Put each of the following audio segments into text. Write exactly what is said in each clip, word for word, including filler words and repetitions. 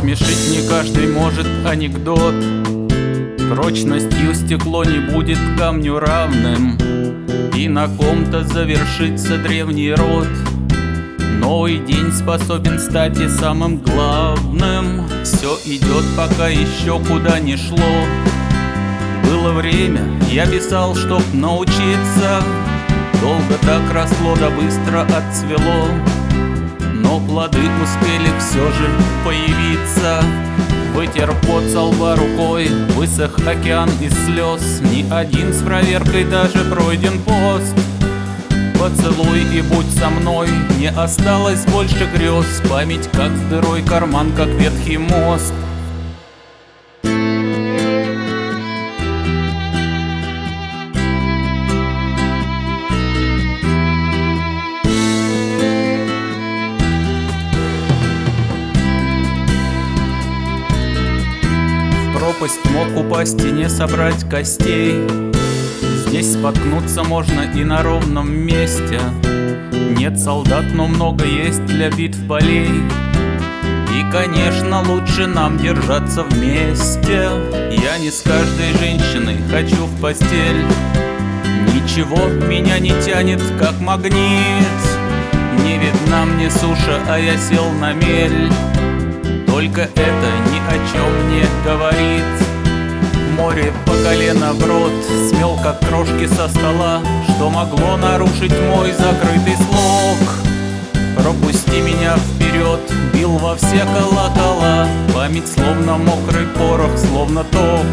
Рассмешить не каждый может анекдот. Прочностью стекло не будет камню равным, и на ком-то завершится древний род. Новый день способен стать и самым главным. Все идет, пока еще куда не шло. Было время, я писал, чтоб научиться. Долго так росло, да быстро отцвело. Но плоды успели все же появиться. Вытер пот со лба рукой, высох океан из слез. Ни один с проверкой даже пройден пост. Поцелуй и будь со мной, не осталось больше грез. Память как с дырой, карман как ветхий мост. В пропасть мог упасть и не собрать костей. Здесь споткнуться можно и на ровном месте. Нет солдат, но много есть для битв полей. И, конечно, лучше нам держаться вместе. Я не с каждой женщиной хочу в постель. Ничего меня не тянет, как магнит. Не видна мне суша, а я сел на мель. Только это ни о чем не говорит. Море по колено в рот, смел как крошки со стола. Что могло нарушить мой закрытый слог? Пропусти меня вперед, бил во все колокола. Память словно мокрый порох, словно ток.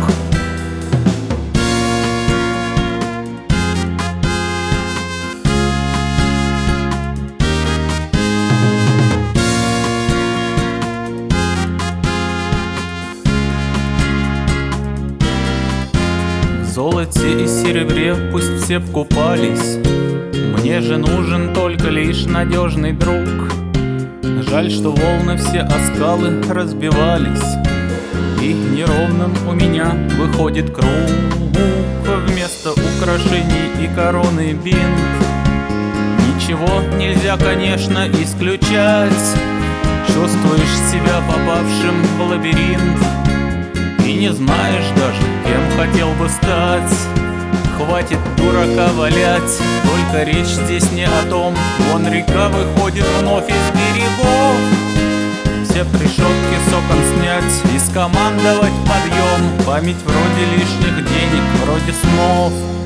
В золоте и серебре пусть все б купались. Мне же нужен только лишь надежный друг. Жаль, что волны все о скалы разбивались, и неровным у меня выходит круг. Вместо украшений и короны бинт. Ничего нельзя, конечно, исключать. Чувствуешь себя попавшим в лабиринт и не знаешь даже, кем хотел бы стать. Хватит дурака валять, только речь здесь не о том. Вон река выходит вновь из берегов. Все решетки с окон снять и скомандовать подъем. Память вроде лишних денег, вроде снов.